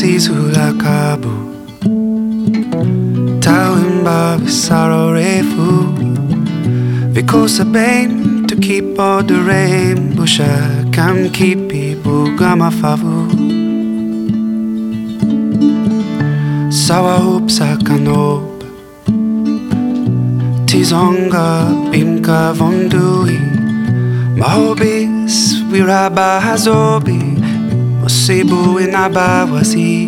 sizula cabo Tauimba visaro refu Vikosa bem to keep all the rain Busha kam kipi bugama favu Sawa hupsa kanob Tizonga bimka vondui Mahobis wiraba hazobi Mosibu inabawasi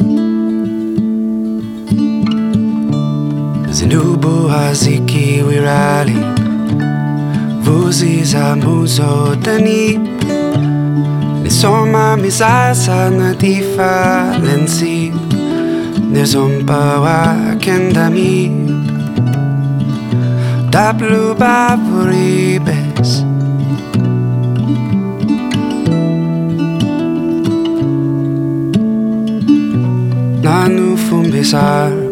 Zinubu haziki wirali Vuzi za muzo dani Nisoma misasa na difa lensi Nizompa wa kendami Dablu baburibes Nanu fumbisarb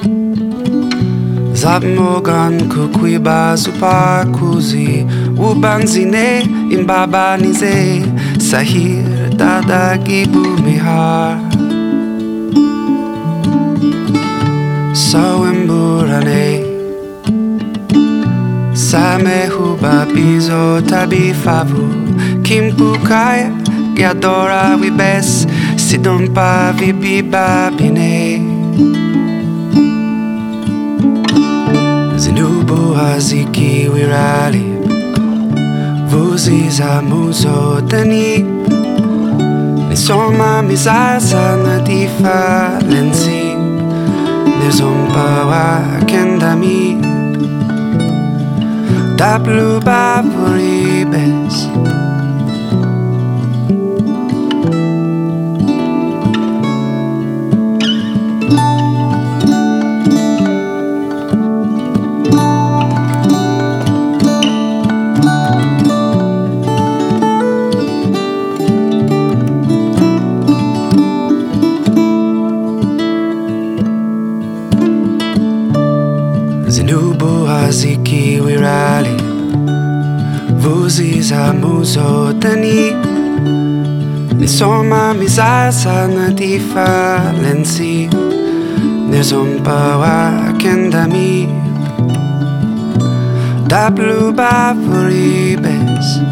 Zabmogan kukwiba zupakuzi Ubanzine imbabanize Sahir dada gibu mihar Sawemburane Samehu babizo tabifavu Kimpukaya Yadora wibes Sidompa vibiba bine Zinubu haziki wirali Vuzi za muzo dani Nisoma misasa na difa lensi Nizompa wa kendami Dablu baburibes Zinubu haziki wirali Vuzi za muzo dani Nisoma misasa na difa lensi Nizompa wa kendami Dablu baburibes